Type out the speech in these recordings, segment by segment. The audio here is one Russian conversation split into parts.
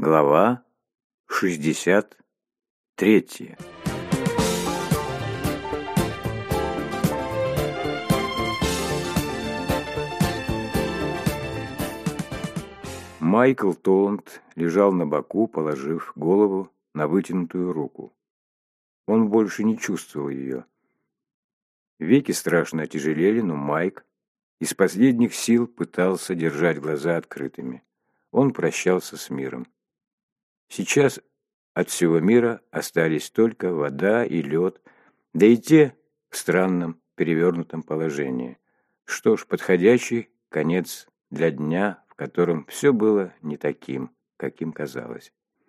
Глава 63. Майкл Толланд лежал на боку, положив голову на вытянутую руку. Он больше не чувствовал ее. Веки страшно отяжелели, но Майк из последних сил пытался держать глаза открытыми. Он прощался с миром. Сейчас от всего мира остались только вода и лед, да и те в странном перевернутом положении. Что ж, подходящий конец для дня, в котором все было не таким, каким казалось.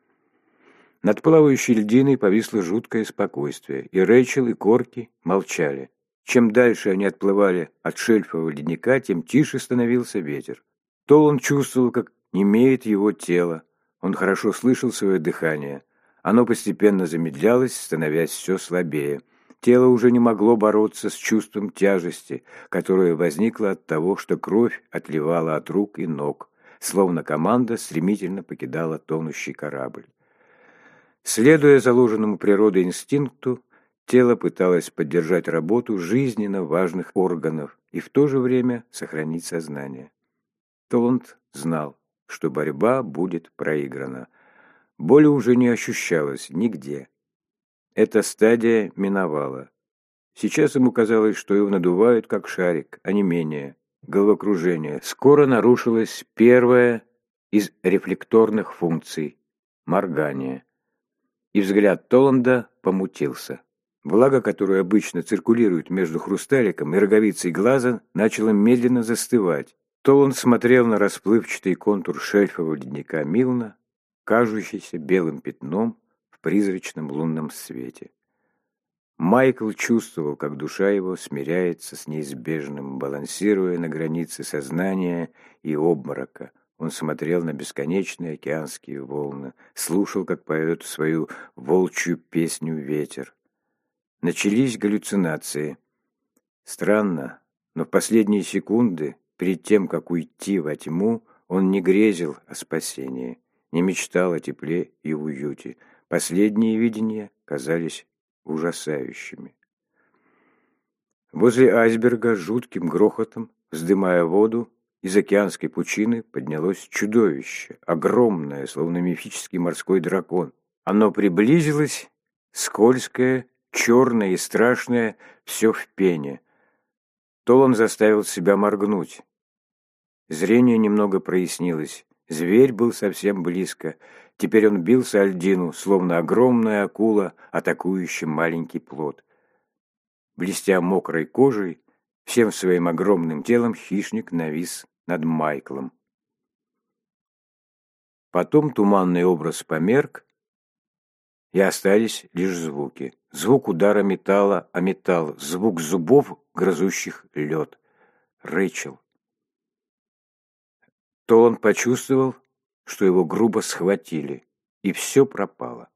Над плавающей льдиной повисло жуткое спокойствие, и Рэйчел, и Корки молчали. Чем дальше они отплывали от шельфового ледника, тем тише становился ветер. Толланд чувствовал, как немеет его тело. Он хорошо слышал свое дыхание. Оно постепенно замедлялось, становясь все слабее. Тело уже не могло бороться с чувством тяжести, которое возникло от того, что кровь отливала от рук и ног, словно команда стремительно покидала тонущий корабль. Следуя заложенному природой инстинкту, тело пыталось поддержать работу жизненно важных органов и в то же время сохранить сознание. Толланд знал, что борьба будет проиграна. Боли уже не ощущалось нигде. Эта стадия миновала. Сейчас ему казалось, что его надувают, как шарик, а не менее. Головокружение. Скоро нарушилась первая из рефлекторных функций – моргание. И взгляд Толланда помутился. Влага, которая обычно циркулирует между хрусталиком и роговицей глаза, начала медленно застывать. Толланд смотрел на расплывчатый контур шельфового ледника Милна, кажущийся белым пятном в призрачном лунном свете. Майкл чувствовал, как душа его смиряется с неизбежным, балансируя на границе сознания и обморока. Он смотрел на бесконечные океанские волны, слушал, как поет свою волчью песню ветер. Начались галлюцинации. Странно, но в последние секунды, перед тем, как уйти во тьму, он не грезил о спасении, не мечтал о тепле и уюте. Последние видения казались ужасающими. Возле айсберга с жутким грохотом, вздымая воду, из океанской пучины поднялось чудовище, огромное, словно мифический морской дракон. Оно приблизилось, скользкое, черное и страшное, все в пене. Толланд заставил себя моргнуть. Зрение немного прояснилось. Зверь был совсем близко. Теперь он бился о льдину, словно огромная акула, атакующая маленький плот. Блестя мокрой кожей, всем своим огромным телом хищник навис над Майклом. Потом туманный образ померк, и остались лишь звуки. Звук удара металла о металл, звук зубов, грызущих лед. Рэйчел. Толланд почувствовал, что его грубо схватили, и все пропало.